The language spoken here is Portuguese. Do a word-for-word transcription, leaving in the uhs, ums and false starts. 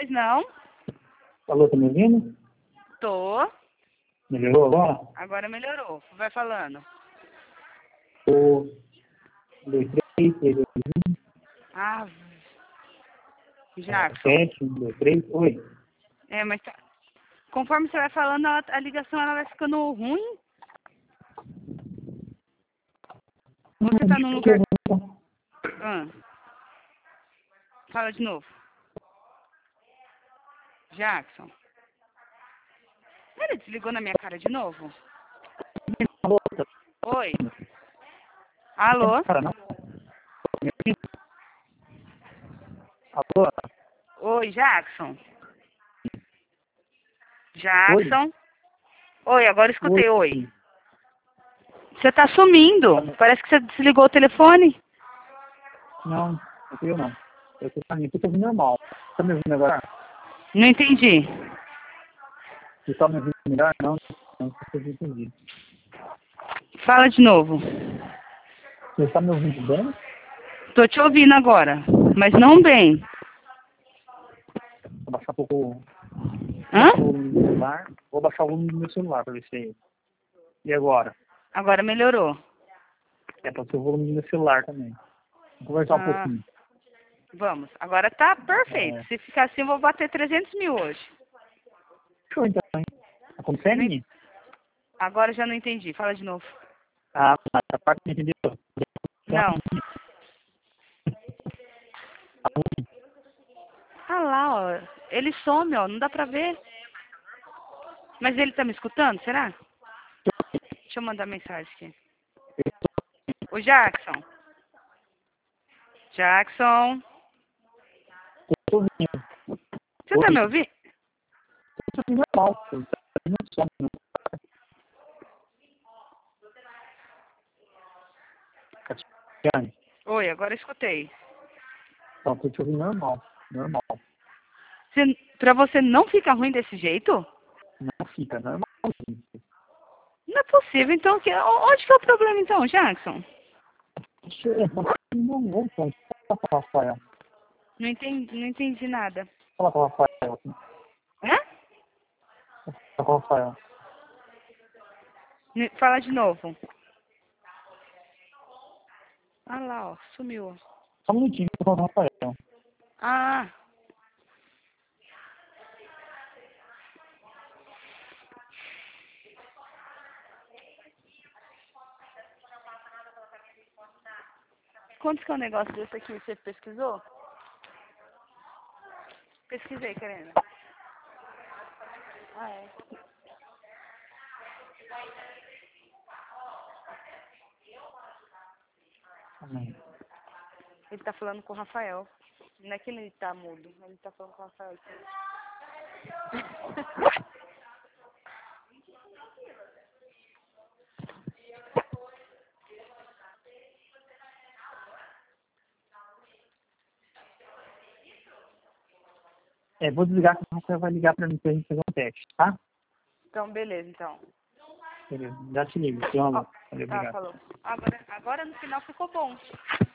Pois não? Alô, tá me ouvindo? Tô. Melhorou agora? Agora melhorou. Vai falando. Tô. Dois, três, três, dois, um. Ah, Jackson. Sete, um, dois, três. Oi. É, mas tá... conforme você vai falando, a, a ligação ela vai ficando ruim. Você tá num lugar... Ah. Fala de novo. Jackson. Ele desligou na minha cara de novo? Alô? Oi. Alô? Cara, não. Alô? Oi, Jackson. Jackson. Oi, Oi agora escutei. Oi. Oi. Você tá sumindo. Parece que você desligou o telefone. Não, não fui eu não. Eu tô saindo, eu tô ouvindo normal. Tá me ouvindo agora? Não entendi. Você tá me ouvindo melhor? Não, não, não sei se eu entendi. Fala de novo. Você tá me ouvindo bem? Tô te ouvindo agora, mas não bem. Vou baixar um pouco Hã? o volume do celular. Vou baixar o volume do meu celular pra ver se... E agora? Agora melhorou. É pra ser o volume do meu celular também. Vou conversar Ah, um pouquinho. Vamos. Agora tá perfeito. É... Se ficar assim, eu vou bater trezentos mil hoje. Show então, hein? Tá consegue? Não... Agora já não entendi. Fala de novo. Ah, essa parte não entendeu. Não. Ah lá, ó. Ele some, ó. Não dá pra ver. Mas ele tá me escutando, será? Deixa eu mandar mensagem aqui. Ô, Jackson. Jackson. Tô ouvindo. Você tá me ouvindo? Tô ouvindo normal. Não some, não. Catiane. Oi, agora eu escutei. Não, tô te ouvindo normal. Normal. Você, pra você não fica ruim desse jeito? Não fica normal. Não é possível. Então, que, onde que é o problema então, Jackson? Não, não, não. Fala com o Rafael. Não entendi, não entendi nada. Fala com o Rafael. Hã? Fala com o Rafael. Fala de novo. Ah lá, ó. Sumiu, ó. Só um minutinho, eu vou falar com o Rafael. Ah. Quanto que é um negócio desse aqui? Você pesquisou? Pesquisei, Karina. Ah, é. Amém. Ele tá falando com o Rafael. Não é que ele tá mudo. Ele tá falando com o Rafael. É, vou desligar que o Rafael vai ligar pra mim pra gente fazer um teste, tá? Então, beleza, então. Beleza, já te ligo. Tchau, Ó, valeu, tá, obrigado. falou. Agora, agora no final ficou bom.